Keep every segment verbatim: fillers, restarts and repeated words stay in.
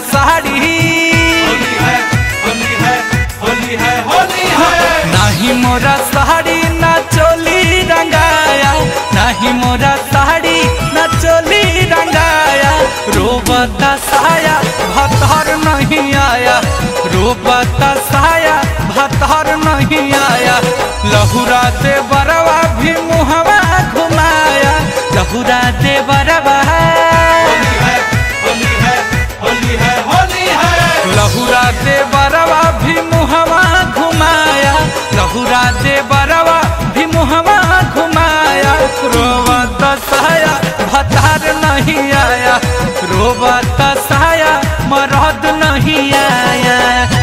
साड़ी, होली है होली है होली है होली है। नहीं मोरा साड़ी ना चोली रंगाया, नहीं मोरा साड़ी ना चोली रंगाया। रोबता साया भतर नहीं आया, रोबता साया भतर नहीं आया। लहुरा दे बरवा भी मुहवा घुमाया, लहुरा दे बरवा होली है होली है होली है होली है। लहुरा दे बरवा भी मुहवा घुमाया, लहुरा दे बरवा भी मुहवा घुमाया। रोबत साया भतार नहीं आया, रोबत साया मरद नहीं आया।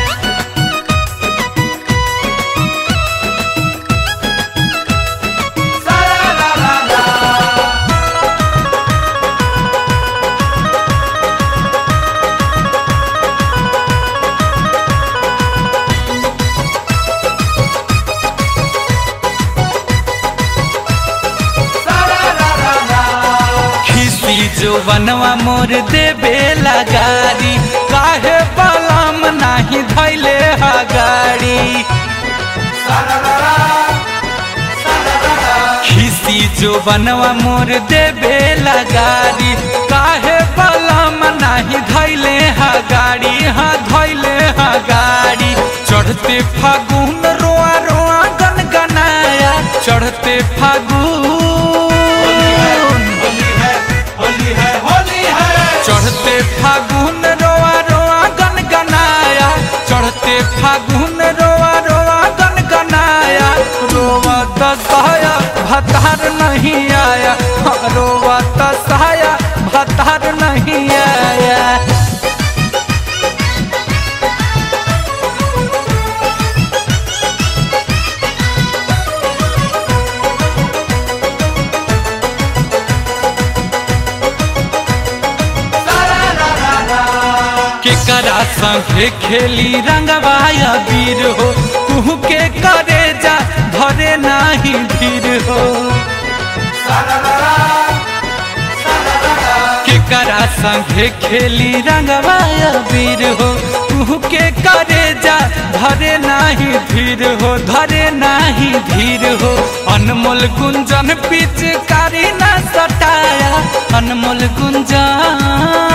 जो बनवा मोर देबे लगारी, काहे बलम नहीं धैले हा गाड़ी। खिसी जो बनवा मोर देबे लगारी, काहे बलम नहीं धैले हा गाड़ी, हाँ धैले हा गाड़ी। चढ़ते फागुन रोआ रोआ गनगनाया, चढ़ते फागुन चढ़ते फागुन रोआ रोआ गनगनाया, चढ़ते फागुन रोआ रोआ गनगनाया। रोआ दसाया भतार नहीं आया, रोआ दसाया भतार नहीं आया। केकरा संगे खेली रंगवाया वीर हो, कुहू के करे जा धरे नाही धीर हो। केकरा संगे खेली रंगवाया वीर हो, कुहू के करे जा धरे नाही धीर हो, धरे नाही धीर हो। अनमोल गुंजन पिचकारी ना सटाया, अनमोल गुंजन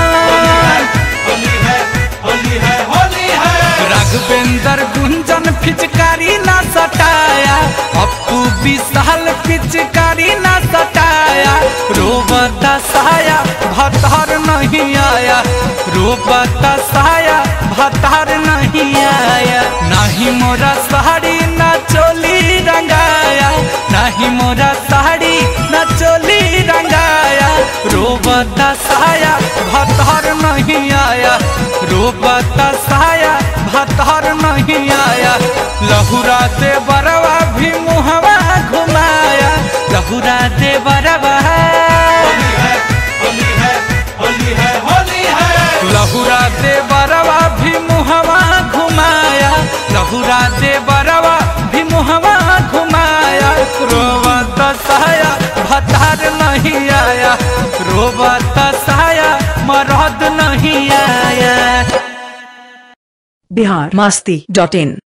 राघवेंद्र गुंजन पिचकारी ना सटाया, अपू विशाल पिचकारी ना सटाया। रोबता साया भतार नहीं आया, रोबता साया भतार नहीं आया। नहीं मोरा साड़ी ना चोली रंगाया, नहीं मोरा साड़ी ना चोली रंगाया। रोबता साया भतार नहीं आया, रोबता साया भतार नहीं आया। लहुरा दे बरवा भी मुहवा घुमाया, लहुरा दे बरवा होली है होली है होली है होली है। लहुरा दे बरवा भी मुहवा घुमाया, लहुरा दे बरवा भी मुहवा घुमाया। रोबत साया भतार नहीं आया, रोबत साया मरद नहीं आया। बिहार मस्ती डॉट इन।